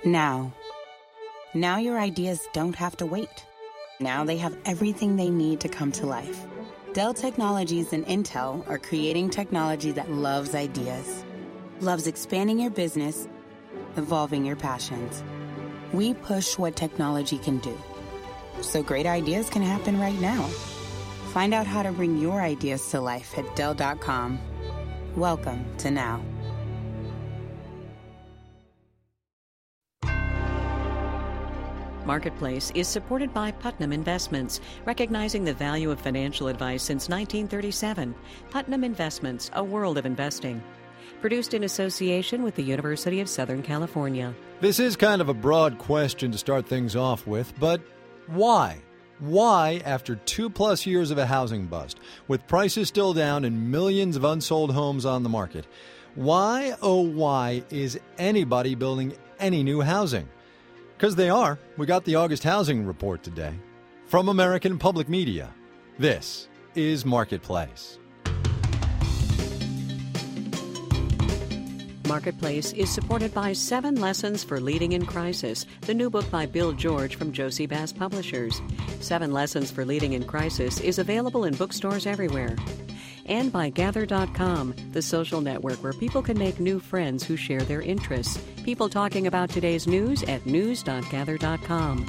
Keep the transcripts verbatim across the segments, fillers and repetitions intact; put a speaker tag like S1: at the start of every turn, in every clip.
S1: Now. Now your ideas don't have to wait. Now they have everything they need to come to life. Dell Technologies and Intel are creating technology that loves ideas, loves expanding your business, evolving your passions. We push what technology can do, so great ideas can happen right now. Find out how to bring your ideas to life at Dell dot com. Welcome to Now.
S2: Marketplace is supported by Putnam Investments, recognizing the value of financial advice since nineteen thirty-seven. Putnam Investments, a world of investing. Produced in association with the University of Southern California.
S3: This is kind of a broad question to start things off with, but why? Why, after two-plus years of a housing bust, with prices still down and millions of unsold homes on the market, why, oh why, is anybody building any new housing? Because they are. We got the August housing report today. From American Public Media, this is Marketplace.
S2: Marketplace is supported by Seven Lessons for Leading in Crisis, the new book by Bill George from Josie Bass Publishers. Seven Lessons for Leading in Crisis is available in bookstores everywhere. And by Gather dot com, the social network where people can make new friends who share their interests. People talking about today's news at news dot gather dot com.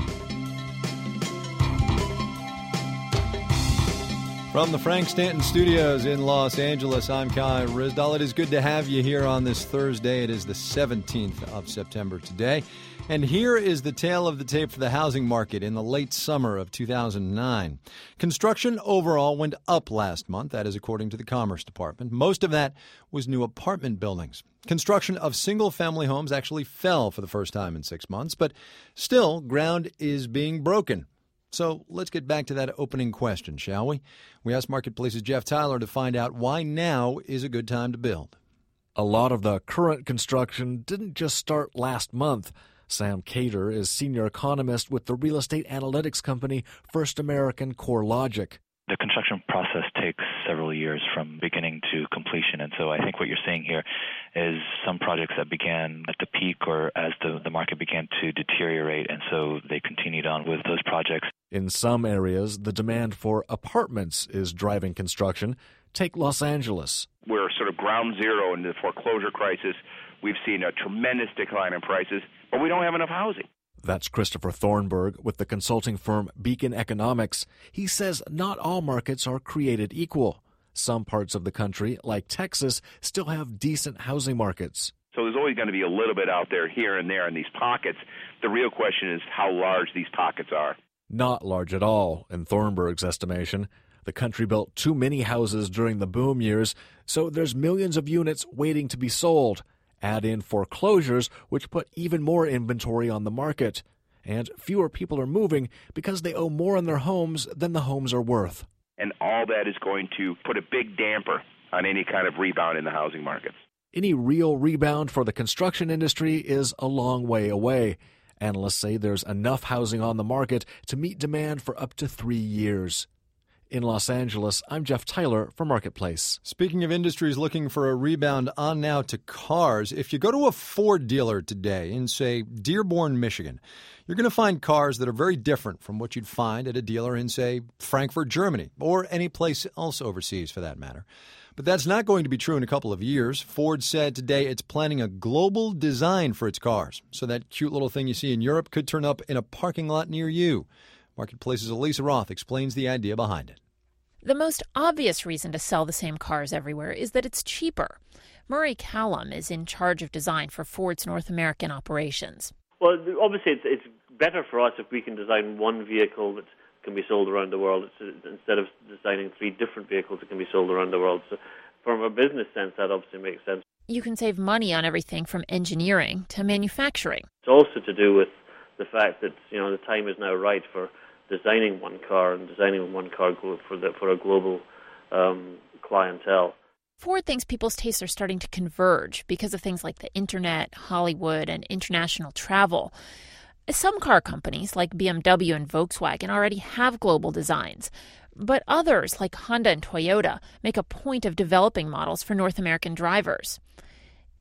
S3: From the Frank Stanton Studios in Los Angeles, I'm Kai Ryssdal. It is good to have you here on this Thursday. It is the seventeenth of September today. And here is the tale of the tape for the housing market in the late summer of two thousand nine. Construction overall went up last month, that is according to the Commerce Department. Most of that was new apartment buildings. Construction of single-family homes actually fell for the first time in six months, but still, ground is being broken. So let's get back to that opening question, shall we? We asked Marketplace's Jeff Tyler to find out why now is a good time to build.
S4: A lot of the current construction didn't just start last month. Sam Cater is senior economist with the real estate analytics company First American CoreLogic.
S5: The construction process takes several years from beginning to completion, and so I think what you're seeing here is some projects that began at the peak or as the, the market began to deteriorate, and so they continued on with those projects.
S4: In some areas, the demand for apartments is driving construction. Take Los Angeles.
S6: We're sort of ground zero in the foreclosure crisis. We've seen a tremendous decline in prices, but we don't have enough housing.
S4: That's Christopher Thornburg with the consulting firm Beacon Economics. He says not all markets are created equal. Some parts of the country, like Texas, still have decent housing markets.
S6: So there's always going to be a little bit out there here and there in these pockets. The real question is how large these pockets are.
S4: Not large at all, in Thornburg's estimation. The country built too many houses during the boom years, so there's millions of units waiting to be sold. Add in foreclosures, which put even more inventory on the market. And fewer people are moving because they owe more on their homes than the homes are worth.
S6: And all that is going to put a big damper on any kind of rebound in the housing markets.
S4: Any real rebound for the construction industry is a long way away. Analysts say there's enough housing on the market to meet demand for up to three years. In Los Angeles, I'm Jeff Tyler for Marketplace.
S3: Speaking of industries looking for a rebound, on now to cars. If you go to a Ford dealer today in, say, Dearborn, Michigan, you're going to find cars that are very different from what you'd find at a dealer in, say, Frankfurt, Germany, or any place else overseas for that matter. But that's not going to be true in a couple of years. Ford said today it's planning a global design for its cars. So that cute little thing you see in Europe could turn up in a parking lot near you. Marketplace's Elisa Roth explains the idea behind it.
S7: The most obvious reason to sell the same cars everywhere is that it's cheaper. Murray Callum is in charge of design for Ford's North American operations.
S8: Well, obviously it's, it's better for us if we can design one vehicle that can be sold around the world it's, instead of designing three different vehicles that can be sold around the world. So from a business sense, that obviously makes sense.
S7: You can save money on everything from engineering to manufacturing.
S8: It's also to do with the fact that, you know, the time is now right for designing one car and designing one car for the, for a global um, clientele.
S7: Ford thinks people's tastes are starting to converge because of things like the internet, Hollywood, and international travel. Some car companies, like B M W and Volkswagen, already have global designs. But others, like Honda and Toyota, make a point of developing models for North American drivers.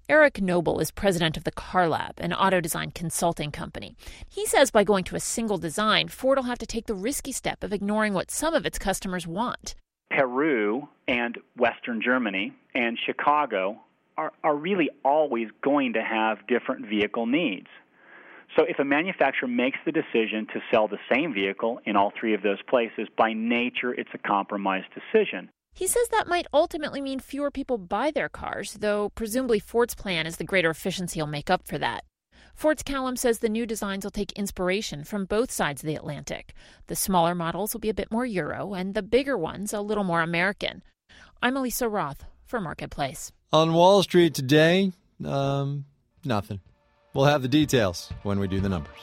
S7: Eric Noble is president of the Car Lab, an auto design consulting company. He says by going to a single design, Ford will have to take the risky step of ignoring what some of its customers want.
S9: Peru and Western Germany and Chicago are, are really always going to have different vehicle needs. So if a manufacturer makes the decision to sell the same vehicle in all three of those places, by nature it's a compromised decision.
S7: He says that might ultimately mean fewer people buy their cars, though presumably Ford's plan is the greater efficiency will make up for that. Ford's Callum says the new designs will take inspiration from both sides of the Atlantic. The smaller models will be a bit more Euro, and the bigger ones a little more American. I'm Elisa Roth for Marketplace.
S3: On Wall Street today, um, nothing. We'll have the details when we do the numbers.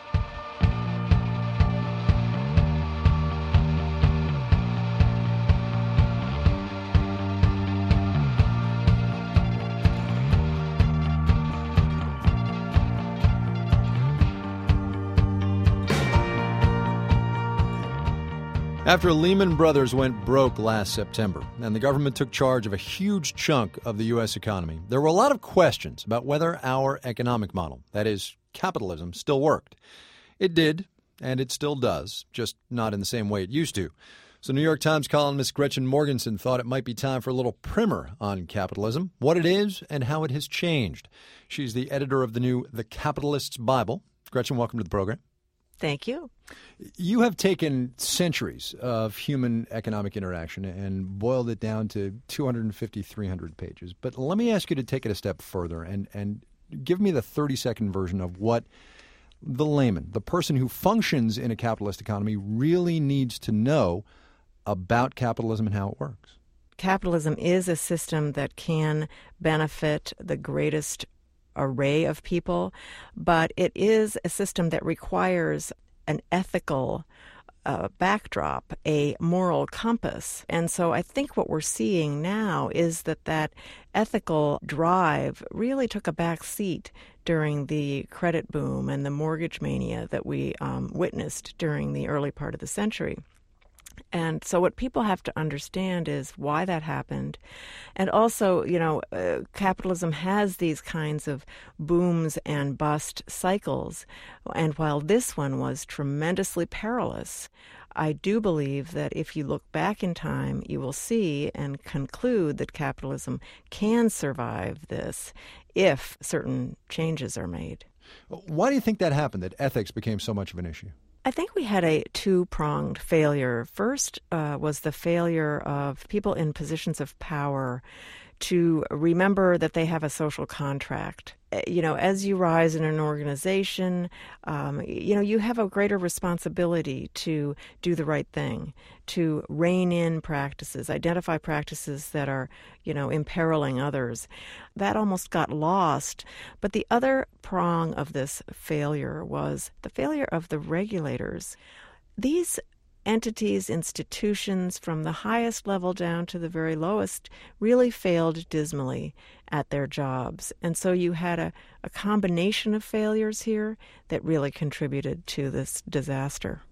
S3: After Lehman Brothers went broke last September and the government took charge of a huge chunk of the U S economy, there were a lot of questions about whether our economic model, that is, capitalism, still worked. It did, and it still does, just not in the same way it used to. So New York Times columnist Gretchen Morgenson thought it might be time for a little primer on capitalism, what it is, and how it has changed. She's the editor of the new The Capitalist's Bible. Gretchen, welcome to the program.
S10: Thank you.
S3: You have taken centuries of human economic interaction and boiled it down to two hundred fifty, three hundred pages. But let me ask you to take it a step further and, and give me the thirty-second version of what the layman, the person who functions in a capitalist economy, really needs to know about capitalism and how it works.
S10: Capitalism is a system that can benefit the greatest array of people, but it is a system that requires an ethical uh, backdrop, a moral compass. And so I think what we're seeing now is that that ethical drive really took a back seat during the credit boom and the mortgage mania that we um, witnessed during the early part of the century. And so what people have to understand is why that happened. And also, you know, uh, capitalism has these kinds of booms and bust cycles. And while this one was tremendously perilous, I do believe that if you look back in time, you will see and conclude that capitalism can survive this if certain changes are made.
S3: Why do you think that happened, that ethics became so much of an issue?
S10: I think we had a two-pronged failure. First uh, was the failure of people in positions of power to remember that they have a social contract. You know, as you rise in an organization, um, you know, you have a greater responsibility to do the right thing, to rein in practices, identify practices that are, you know, imperiling others. That almost got lost. But the other prong of this failure was the failure of the regulators. These entities, institutions, from the highest level down to the very lowest, really failed dismally at their jobs. And so you had a, a combination of failures here that really contributed to this disaster.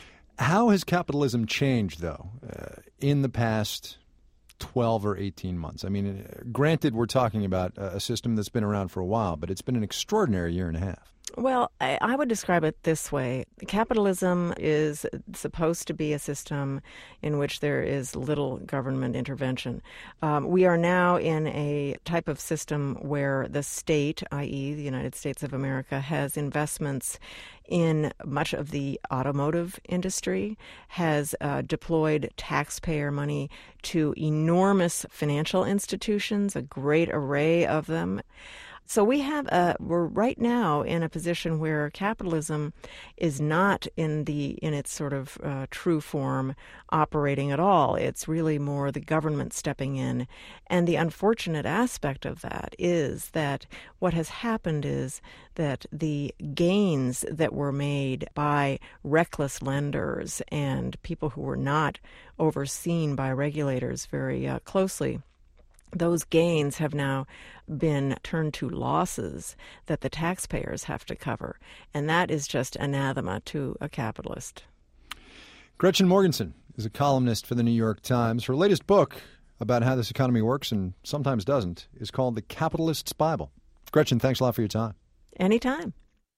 S3: How has capitalism changed, though, uh, in the past twelve or eighteen months? I mean, granted, we're talking about a system that's been around for a while, but it's been an extraordinary year and a half.
S10: Well, I, I would describe it this way. Capitalism is supposed to be a system in which there is little government intervention. Um, we are now in a type of system where the state, that is the United States of America, has investments in much of the automotive industry, has uh, deployed taxpayer money to enormous financial institutions, a great array of them. So we have a, we're right now in a position where capitalism is not in the in its sort of uh, true form operating at all. It's really more the government stepping in. And the unfortunate aspect of that is that what has happened is that the gains that were made by reckless lenders and people who were not overseen by regulators very uh, closely, those gains have now been turned to losses that the taxpayers have to cover. And that is just anathema to a capitalist.
S3: Gretchen Morgenson is a columnist for the New York Times. Her latest book, about how this economy works and sometimes doesn't is called The Capitalist's Bible. Gretchen, thanks a lot for your time.
S10: Anytime.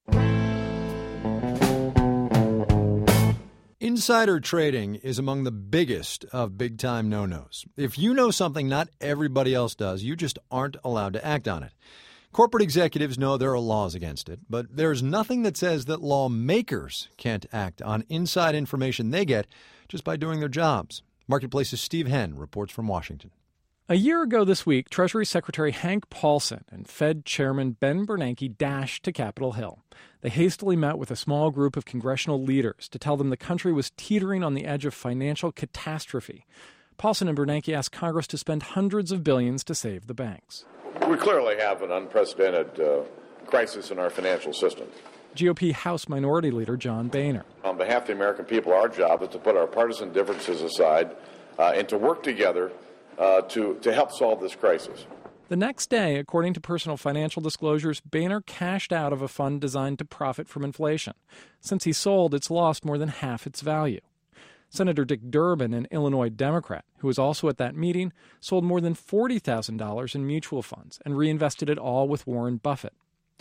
S3: Insider trading is among the biggest of big-time no-nos. If you know something not everybody else does, you just aren't allowed to act on it. Corporate executives know there are laws against it, but there's nothing that says that lawmakers can't act on inside information they get just by doing their jobs. Marketplace's Steve Henn reports from Washington.
S11: A year ago this week, Treasury Secretary Hank Paulson and Fed Chairman Ben Bernanke dashed to Capitol Hill. They hastily met with a small group of congressional leaders to tell them the country was teetering on the edge of financial catastrophe. Paulson and Bernanke asked Congress to spend hundreds of billions to save the banks.
S12: We clearly have an unprecedented uh, crisis in our financial system.
S11: G O P House Minority Leader John Boehner.
S12: On behalf of the American people, our job is to put our partisan differences aside uh, and to work together uh, to, to help solve this crisis.
S11: The next day, according to personal financial disclosures, Boehner cashed out of a fund designed to profit from inflation. Since he sold, it's lost more than half its value. Senator Dick Durbin, an Illinois Democrat, who was also at that meeting, sold more than forty thousand dollars in mutual funds and reinvested it all with Warren Buffett.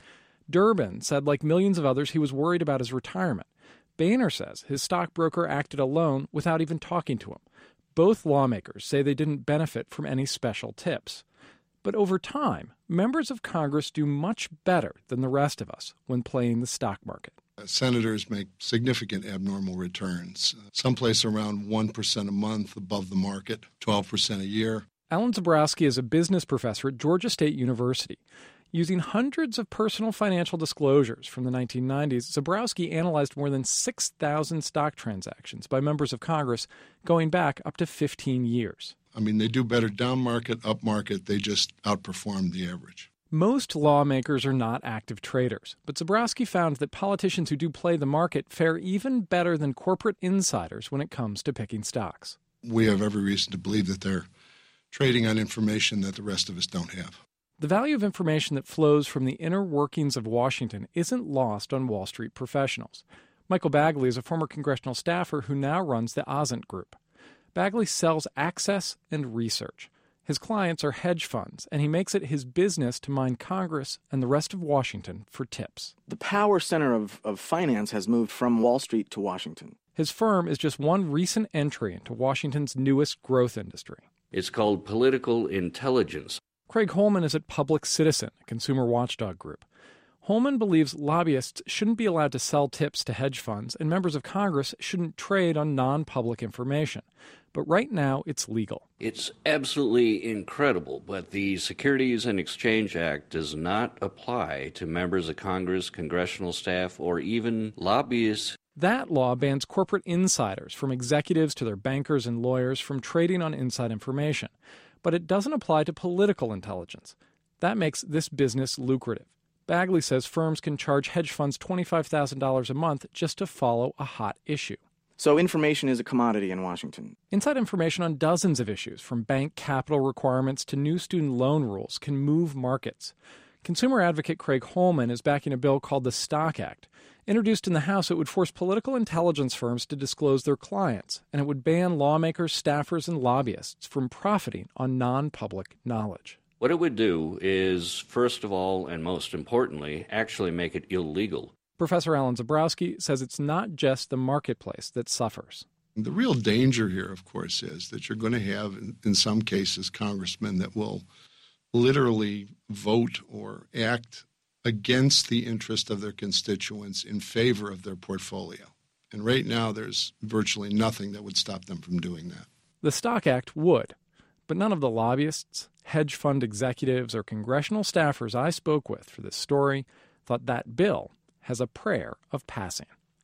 S11: Durbin said, like millions of others, he was worried about his retirement. Boehner says his stockbroker acted alone without even talking to him. Both lawmakers say they didn't benefit from any special tips. But over time, members of Congress do much better than the rest of us when playing the stock market.
S13: Senators make significant abnormal returns, someplace around one percent a month above the market, twelve percent a year.
S11: Alan Zabrowski is a business professor at Georgia State University. Using hundreds of personal financial disclosures from the nineteen nineties, Zabrowski analyzed more than six thousand stock transactions by members of Congress going back up to fifteen years.
S13: I mean, they do better down market, up market. They just outperform the average.
S11: Most lawmakers are not active traders, but Zabrowski found that politicians who do play the market fare even better than corporate insiders when it comes to picking stocks.
S13: We have every reason to believe that they're trading on information that the rest of us don't have.
S11: The value of information that flows from the inner workings of Washington isn't lost on Wall Street professionals. Michael Bagley is a former congressional staffer who now runs the Ozent Group. Bagley sells access and research. His clients are hedge funds, and he makes it his business to mine Congress and the rest of Washington for tips.
S14: The power center of, of finance has moved from Wall Street to Washington.
S11: His firm is just one recent entry into Washington's newest growth industry.
S15: It's called political intelligence.
S11: Craig Holman is at Public Citizen, a consumer watchdog group. Holman believes lobbyists shouldn't be allowed to sell tips to hedge funds, and members of Congress shouldn't trade on non-public information. But right now, it's legal.
S15: It's absolutely incredible, but the Securities and Exchange Act does not apply to members of Congress, congressional staff, or even lobbyists.
S11: That law bans corporate insiders, from executives to their bankers and lawyers, from trading on inside information. But it doesn't apply to political intelligence. That makes this business lucrative. Bagley says firms can charge hedge funds twenty-five thousand dollars a month just to follow a hot issue.
S14: So information is a commodity in Washington.
S11: Inside information on dozens of issues, from bank capital requirements to new student loan rules, can move markets. Consumer advocate Craig Holman is backing a bill called the Stock Act. Introduced in the House, it would force political intelligence firms to disclose their clients, and it would ban lawmakers, staffers, and lobbyists from profiting on non-public knowledge.
S15: What it would do is, first of all, and most importantly, actually make it illegal.
S11: Professor Alan Zabrowski says it's not just the marketplace that suffers.
S13: The real danger here, of course, is that you're going to have, in, in some cases, congressmen that will literally vote or act against the interest of their constituents in favor of their portfolio. And right now, there's virtually nothing that would stop them from doing that.
S11: The Stock Act would, but none of the lobbyists, hedge fund executives, or congressional staffers I spoke with for this story thought that bill has a prayer of passing.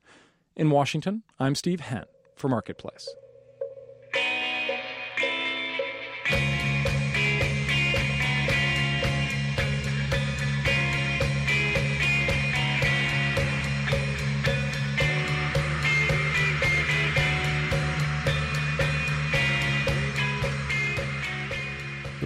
S11: In Washington, I'm Steve Henn for Marketplace.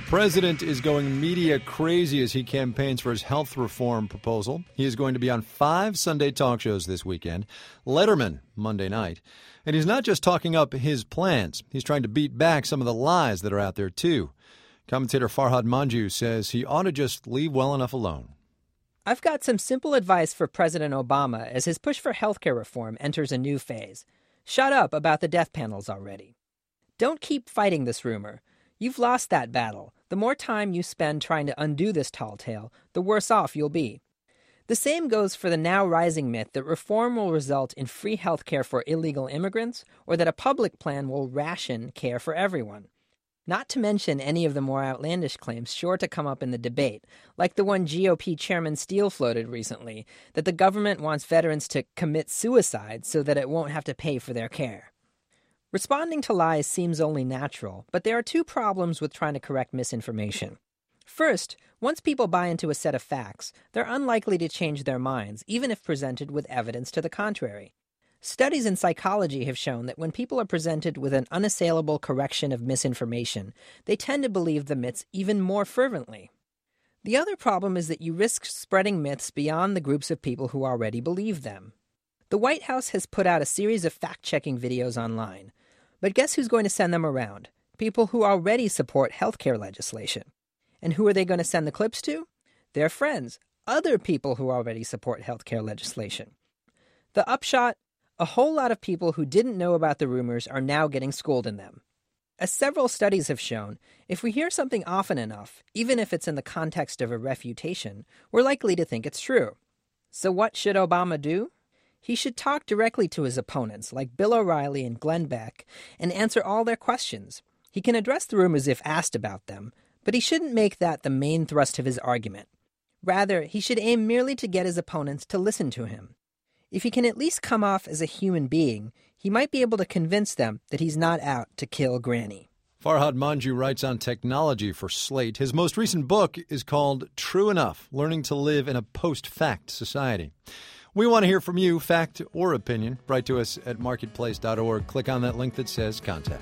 S3: president is going media crazy as he campaigns for his health reform proposal. He is going to be on five Sunday talk shows this weekend, Letterman Monday night. And he's not just talking up his plans. He's trying to beat back some of the lies that are out there, too. Commentator Farhad Manjoo says he ought to just leave well enough alone.
S16: I've got some simple advice for President Obama as his push for healthcare reform enters a new phase. Shut up about the death panels already. Don't keep fighting this rumor. You've lost that battle. The more time you spend trying to undo this tall tale, the worse off you'll be. The same goes for the now rising myth that reform will result in free health care for illegal immigrants or that a public plan will ration care for everyone. Not to mention any of the more outlandish claims sure to come up in the debate, like the one G O P Chairman Steele floated recently, that the government wants veterans to commit suicide so that it won't have to pay for their care. Responding to lies seems only natural, but there are two problems with trying to correct misinformation. First, once people buy into a set of facts, they're unlikely to change their minds, even if presented with evidence to the contrary. Studies in psychology have shown that when people are presented with an unassailable correction of misinformation, they tend to believe the myths even more fervently. The other problem is that you risk spreading myths beyond the groups of people who already believe them. The White House has put out a series of fact-checking videos online. But guess who's going to send them around? People who already support healthcare legislation. And who are they going to send the clips to? Their friends, other people who already support healthcare legislation. The upshot? A whole lot of people who didn't know about the rumors are now getting schooled in them. As several studies have shown, if we hear something often enough, even if it's in the context of a refutation, we're likely to think it's true. So what should Obama do? He should talk directly to his opponents, like Bill O'Reilly and Glenn Beck, and answer all their questions. He can address the rumors if asked about them, but he shouldn't make that the main thrust of his argument. Rather, he should aim merely to get his opponents to listen to him. If he can at least come off as a human being, he might be able to convince them that he's not out to kill Granny.
S3: Farhad Manjoo writes on technology for Slate. His most recent book is called True Enough, Learning to Live in a Post-Fact Society. We want to hear from you, fact or opinion. Write to us at marketplace dot org. Click on that link that says Contact.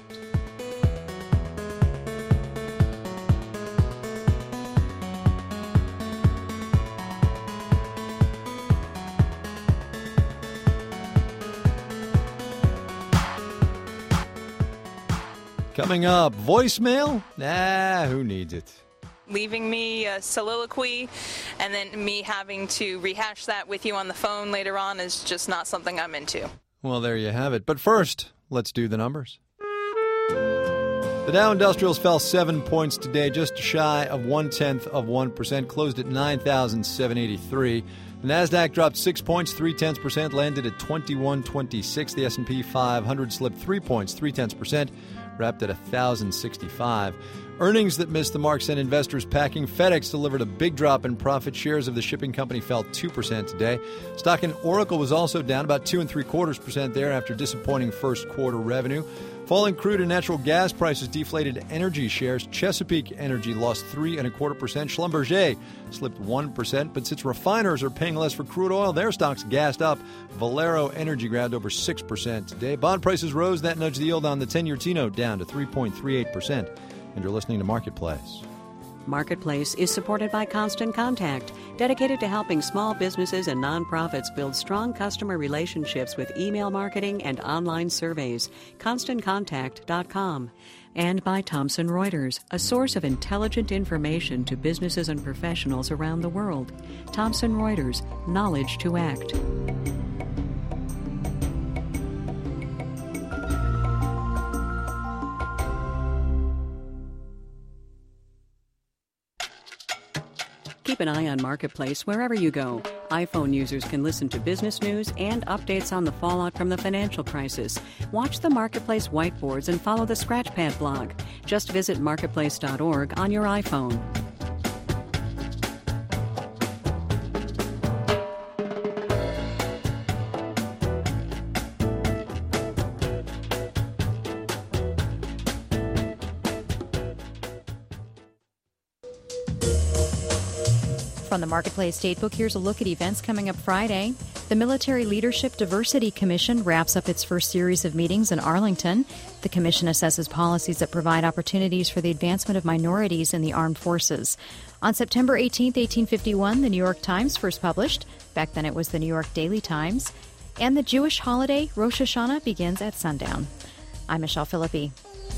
S3: Coming up, voicemail? Nah, who needs it?
S17: Leaving me a soliloquy and then me having to rehash that with you on the phone later on is just not something I'm into.
S3: Well, there you have it. But first, let's do the numbers. The Dow Industrials fell seven points today, just shy of one-tenth of one percent, closed at nine thousand seven hundred eighty-three. The Nasdaq dropped six points, three-tenths percent, landed at twenty-one twenty-six. The S and P five hundred slipped three points, three-tenths percent, wrapped at one thousand sixty-five. Earnings that missed the mark sent investors packing. FedEx delivered a big drop in profit. Shares of the shipping company fell two percent today. Stock in Oracle was also down about two and three quarters percent there after disappointing first quarter revenue. Falling crude and natural gas prices deflated energy shares. Chesapeake Energy lost three and a quarter percent. Schlumberger slipped one percent, but since refiners are paying less for crude oil, their stocks gassed up. Valero Energy grabbed over six percent today. Bond prices rose. That nudged the yield on the ten-year T-note down to three point three eight percent. And you're listening to Marketplace.
S2: Marketplace is supported by Constant Contact, dedicated to helping small businesses and nonprofits build strong customer relationships with email marketing and online surveys. constant contact dot com. And by Thomson Reuters, a source of intelligent information to businesses and professionals around the world. Thomson Reuters, knowledge to act. Keep an eye on Marketplace wherever you go. iPhone users can listen to business news and updates on the fallout from the financial crisis. Watch the Marketplace whiteboards and follow the Scratchpad blog. Just visit marketplace dot org on your iPhone.
S18: on the Marketplace Datebook, here's a look at events coming up Friday. The Military Leadership Diversity Commission wraps up its first series of meetings in Arlington. The commission assesses policies that provide opportunities for the advancement of minorities in the armed forces. On September eighteenth, eighteen fifty-one, the New York Times first published. Back then it was the New York Daily Times. And the Jewish holiday Rosh Hashanah begins at sundown. I'm Michelle Philippi.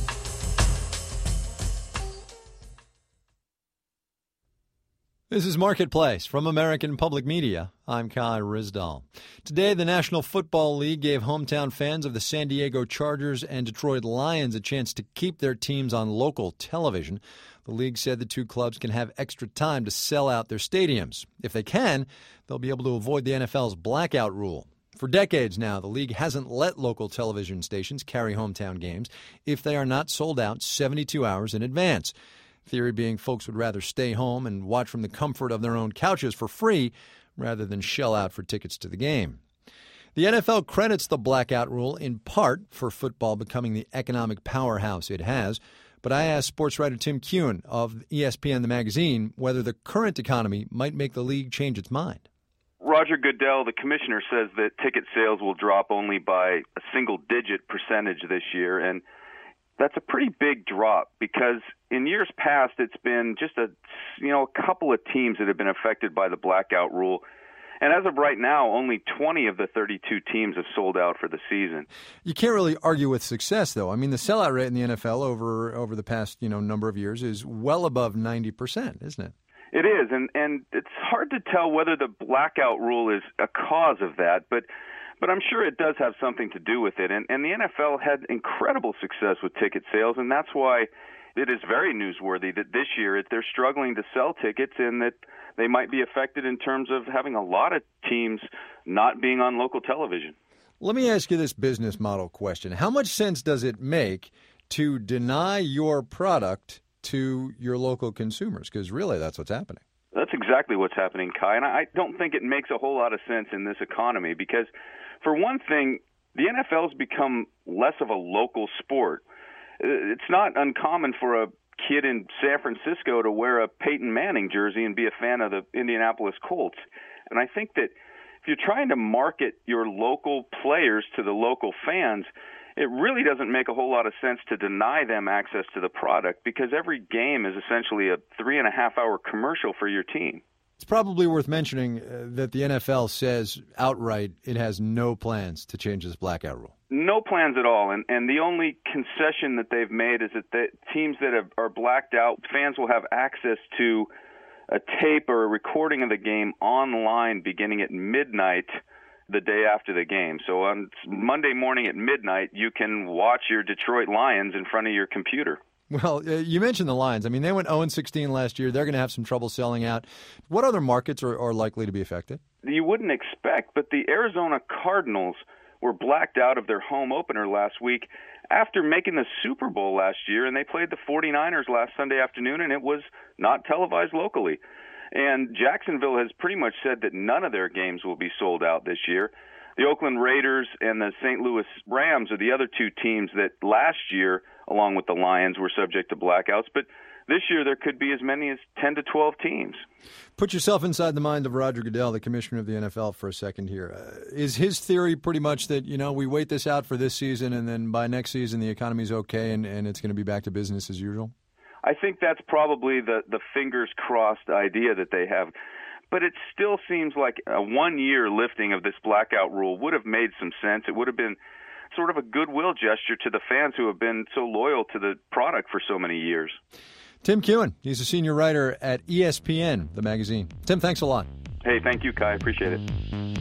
S3: This is Marketplace from American Public Media. I'm Kai Ryssdal. Today, the National Football League gave hometown fans of the San Diego Chargers and Detroit Lions a chance to keep their teams on local television. The league said the two clubs can have extra time to sell out their stadiums. If they can, they'll be able to avoid the N F L's blackout rule. For decades now, the league hasn't let local television stations carry hometown games if they are not sold out seventy-two hours in advance. Theory being folks would rather stay home and watch from the comfort of their own couches for free rather than shell out for tickets to the game. The N F L credits the blackout rule in part for football becoming the economic powerhouse it has. But I asked sports writer Tim Kuhn of E S P N The Magazine whether the current economy might make the league change its mind.
S19: Roger Goodell, the commissioner, says that ticket sales will drop only by a single-digit percentage this year, and that's a pretty big drop because in years past it's been just a you know a couple of teams that have been affected by the blackout rule. And as of right now, only twenty of the thirty-two teams have sold out for the season.
S3: You can't really argue with success, though. I mean, the sellout rate in the N F L over over the past you know number of years is well above ninety percent, isn't it?
S19: It is, and, and it's hard to tell whether the blackout rule is a cause of that, but But I'm sure it does have something to do with it. And, and the N F L had incredible success with ticket sales, and that's why it is very newsworthy that this year they're struggling to sell tickets and that they might be affected in terms of having a lot of teams not being on local television.
S3: Let me ask you this business model question. How much sense does it make to deny your product to your local consumers? Because really that's what's happening.
S19: That's exactly what's happening, Kai, and I don't think it makes a whole lot of sense in this economy because, for one thing, the N F L's become less of a local sport. It's not uncommon for a kid in San Francisco to wear a Peyton Manning jersey and be a fan of the Indianapolis Colts. And I think that if you're trying to market your local players to the local fans, it really doesn't make a whole lot of sense to deny them access to the product because every game is essentially a three and a half hour commercial for your team.
S3: It's probably worth mentioning uh, that the N F L says outright it has no plans to change this blackout rule.
S19: No plans at all, and, and the only concession that they've made is that the teams that have, are blacked out, fans will have access to a tape or a recording of the game online beginning at midnight the day after the game. So on Monday morning at midnight, you can watch your Detroit Lions in front of your computer.
S3: Well, uh, you mentioned the Lions. I mean, they went oh and sixteen last year. They're going to have some trouble selling out. What other markets are, are likely to be affected?
S19: You wouldn't expect, but the Arizona Cardinals were blacked out of their home opener last week after making the Super Bowl last year, and they played the forty-niners last Sunday afternoon, and it was not televised locally. And Jacksonville has pretty much said that none of their games will be sold out this year. The Oakland Raiders and the Saint Louis Rams are the other two teams that last year, along with the Lions, were subject to blackouts. But this year there could be as many as ten to twelve teams.
S3: Put yourself inside the mind of Roger Goodell, the commissioner of the N F L, for a second here. Uh, is his theory pretty much that, you know, we wait this out for this season and then by next season the economy's okay and, and it's going to be back to business as usual?
S19: I think that's probably the, the fingers crossed idea that they have. But it still seems like a one-year lifting of this blackout rule would have made some sense. It would have been sort of a goodwill gesture to the fans who have been so loyal to the product for so many years.
S3: Tim Kuhn, he's a senior writer at E S P N, the magazine. Tim, thanks a lot.
S19: Hey, thank you, Kai. Appreciate it.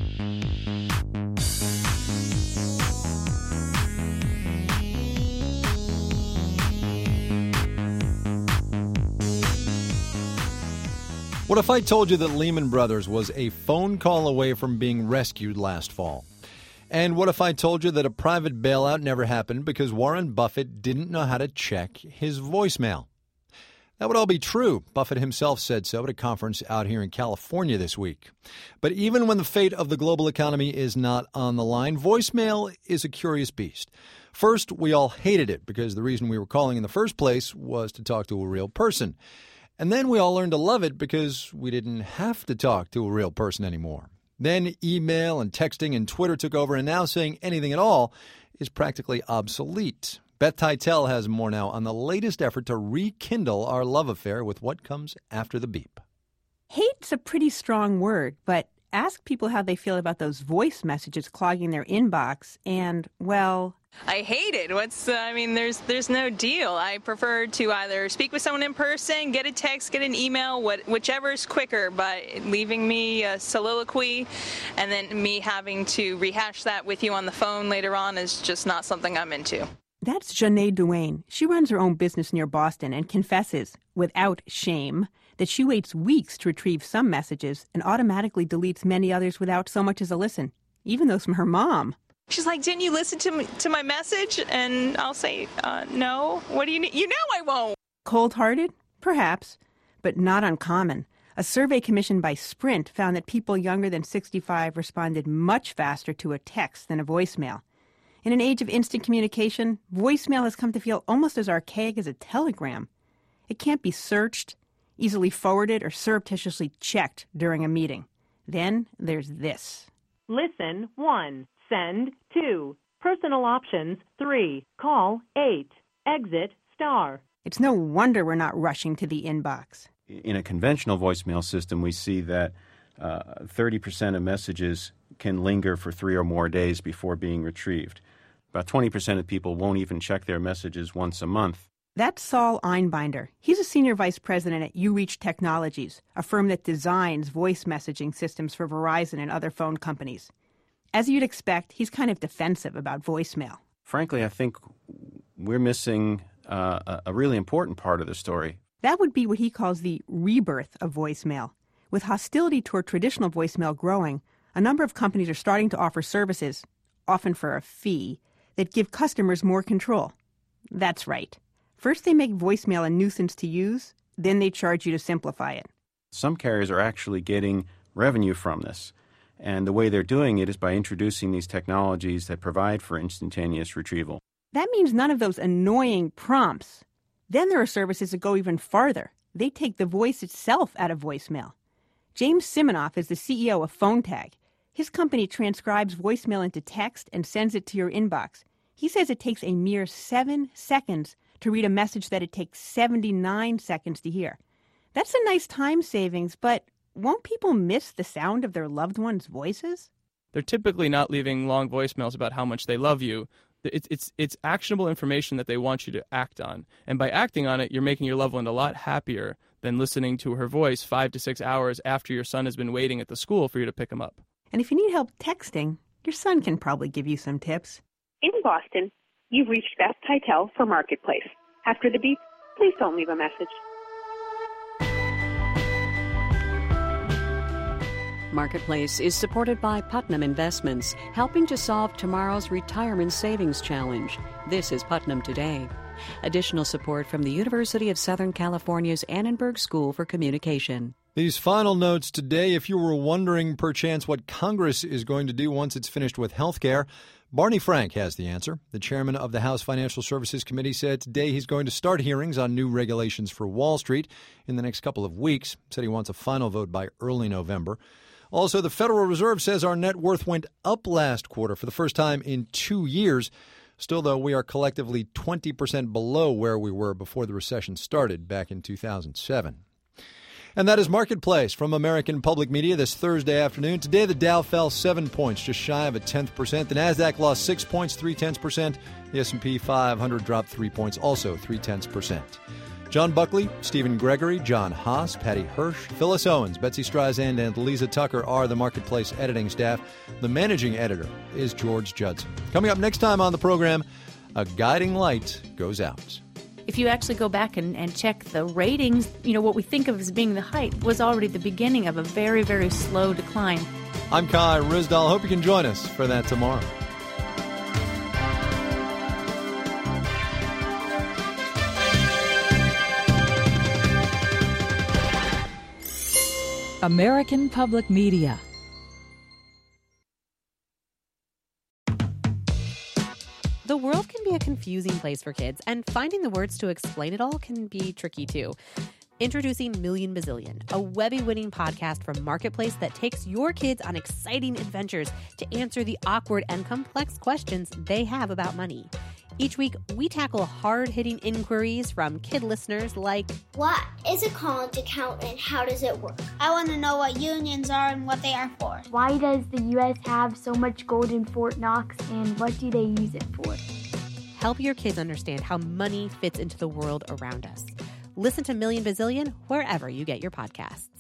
S3: What if I told you that Lehman Brothers was a phone call away from being rescued last fall? And what if I told you that a private bailout never happened because Warren Buffett didn't know how to check his voicemail? That would all be true. Buffett himself said so at a conference out here in California this week. But even when the fate of the global economy is not on the line, voicemail is a curious beast. First, we all hated it because the reason we were calling in the first place was to talk to a real person. And then we all learned to love it because we didn't have to talk to a real person anymore. Then email and texting and Twitter took over, and now saying anything at all is practically obsolete. Beth Titel has more now on the latest effort to rekindle our love affair with what comes after the beep.
S20: Hate's a pretty strong word, but ask people how they feel about those voice messages clogging their inbox, and, well...
S17: I hate it. What's, uh, I mean, there's there's no deal. I prefer to either speak with someone in person, get a text, get an email, what, whichever is quicker, but leaving me a soliloquy and then me having to rehash that with you on the phone later on is just not something I'm into.
S20: That's Janae Duane. She runs her own business near Boston and confesses, without shame, that she waits weeks to retrieve some messages and automatically deletes many others without so much as a listen, even those from her mom.
S17: She's like, didn't you listen to, me, to my message? And I'll say, uh, no. What do you need? You know I won't.
S20: Cold-hearted? Perhaps, but not uncommon. A survey commissioned by Sprint found that people younger than sixty-five responded much faster to a text than a voicemail. In an age of instant communication, voicemail has come to feel almost as archaic as a telegram. It can't be searched, easily forwarded, or surreptitiously checked during a meeting. Then there's this.
S21: Listen, one. Send, two. Personal options, three. Call, eight. Exit, star.
S20: It's no wonder we're not rushing to the inbox.
S22: In a conventional voicemail system, we see that uh, thirty percent of messages can linger for three or more days before being retrieved. About twenty percent of people won't even check their messages once a month.
S20: That's Saul Einbinder. He's a senior vice president at UReach Technologies, a firm that designs voice messaging systems for Verizon and other phone companies. As you'd expect, he's kind of defensive about voicemail.
S22: Frankly, I think we're missing uh, a, a really important part of the story.
S20: That would be what he calls the rebirth of voicemail. With hostility toward traditional voicemail growing, a number of companies are starting to offer services, often for a fee, that give customers more control. That's right. First they make voicemail a nuisance to use, then they charge you to simplify it.
S22: Some carriers are actually getting revenue from this. And the way they're doing it is by introducing these technologies that provide for instantaneous retrieval.
S20: That means none of those annoying prompts. Then there are services that go even farther. They take the voice itself out of voicemail. James Siminoff is the C E O of PhoneTag. His company transcribes voicemail into text and sends it to your inbox. He says it takes a mere seven seconds to read a message that it takes seventy-nine seconds to hear. That's a nice time savings, but won't people miss the sound of their loved ones' voices?
S23: They're typically not leaving long voicemails about how much they love you. It's, it's, it's actionable information that they want you to act on. And by acting on it, you're making your loved one a lot happier than listening to her voice five to six hours after your son has been waiting at the school for you to pick him up.
S20: And if you need help texting, your son can probably give you some tips.
S24: In Boston, you've reached Beth Titel for Marketplace. After the beep, please don't leave a message.
S2: Marketplace is supported by Putnam Investments, helping to solve tomorrow's retirement savings challenge. This is Putnam Today. Additional support from the University of Southern California's Annenberg School for Communication.
S3: These final notes today, if you were wondering perchance what Congress is going to do once it's finished with health care, Barney Frank has the answer. The chairman of the House Financial Services Committee said today he's going to start hearings on new regulations for Wall Street in the next couple of weeks. Said he wants a final vote by early November. Also, the Federal Reserve says our net worth went up last quarter for the first time in two years. Still, though, we are collectively twenty percent below where we were before the recession started back in two thousand seven. And that is Marketplace from American Public Media this Thursday afternoon. Today, the Dow fell seven points, just shy of a tenth percent. The Nasdaq lost six points, three-tenths percent. The S and P five hundred dropped three points, also three-tenths percent. John Buckley, Stephen Gregory, John Haas, Patty Hirsch, Phyllis Owens, Betsy Streisand, and Lisa Tucker are the Marketplace editing staff. The managing editor is George Judson. Coming up next time on the program, a guiding light goes out.
S25: If you actually go back and, and check the ratings, you know, what we think of as being the height was already the beginning of a very, very slow decline.
S3: I'm Kai Ryssdal. Hope you can join us for that tomorrow.
S26: American Public Media.
S27: The world can be a confusing place for kids, and finding the words to explain it all can be tricky too.
S1: Introducing Million Bazillion, a Webby-winning podcast from Marketplace that takes your kids on exciting adventures to answer the awkward and complex questions they have about money. Each week, we tackle hard-hitting inquiries from kid listeners like,
S4: what is a college account and how does it work? I want to know what unions are and what they are for.
S5: Why does the U S have so much gold in Fort Knox and what do they use it for?
S1: Help your kids understand how money fits into the world around us. Listen to Million Bazillion wherever you get your podcasts.